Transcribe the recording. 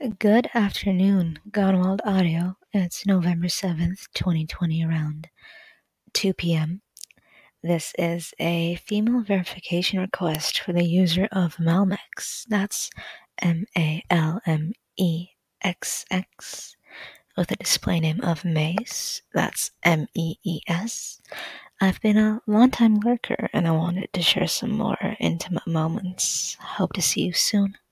Good afternoon, Gonwald Audio. It's November 7th, 2020, around 2 p.m. This is a female verification request for the user of Malmex. That's MALMEXX, with a display name of Mace. That's MEES. I've been a long-time lurker and I wanted to share some more intimate moments. Hope to see you soon.